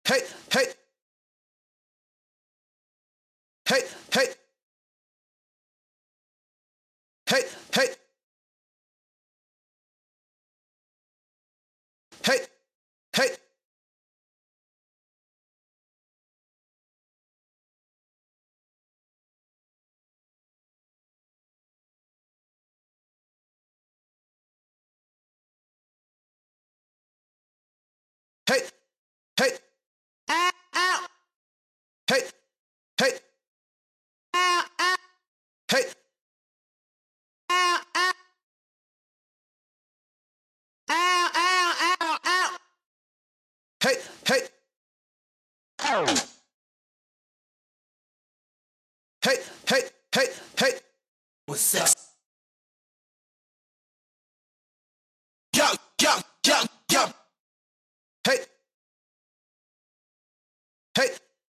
hey, hey, hey, hey, hey, hey, hey, hey, hey, hey, ow, ow, hey, hey, ow, ow, hey, ow, ow, ow, ow, ow, ow, hey, hey, ow, hey, hey, hey, hey, what's up? Yo, yo, yo, yo, hey, hey,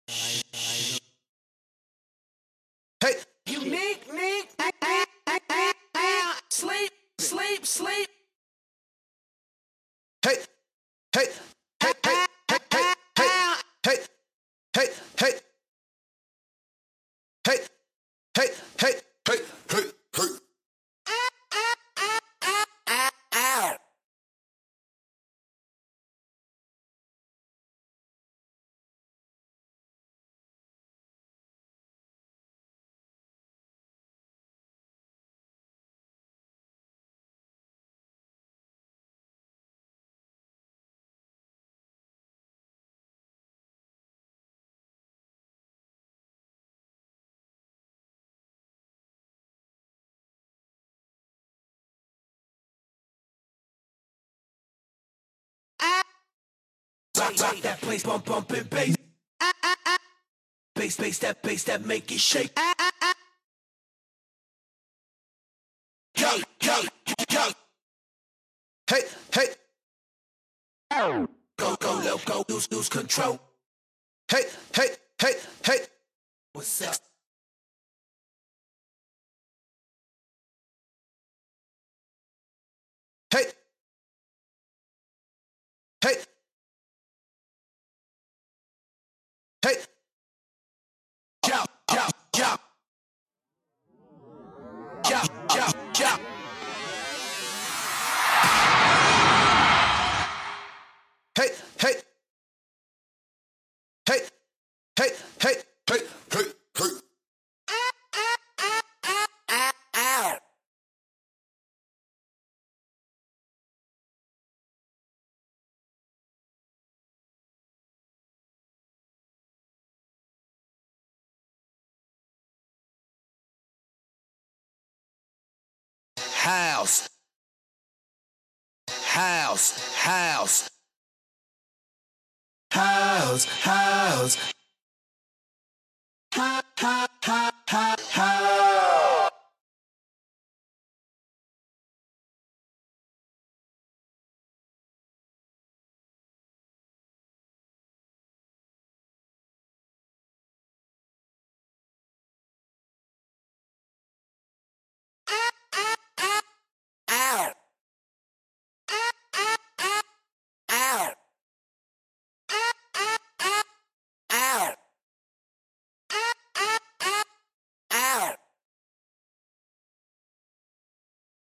hey, unique, sleep, sleep, sleep, hey, hey, hey, hey, hey, hey, hey, hey, hey, hey, hey, hey, hey, hey, hey. Ow. Rock that place, bump and bass. Bass that make it shake. Yo, yo, yo. Hey, hey. Go, loco, lose control. Hey, hey, hey, hey. What's up? Hey, hey, hey. Yo, yo, yo. Yo, yo, yo. Hey, hey. Hey, hey, hey, hey, hey, hey. Ow. House, house, house, house, house, ha, ha, ha, ha, ha. Ow.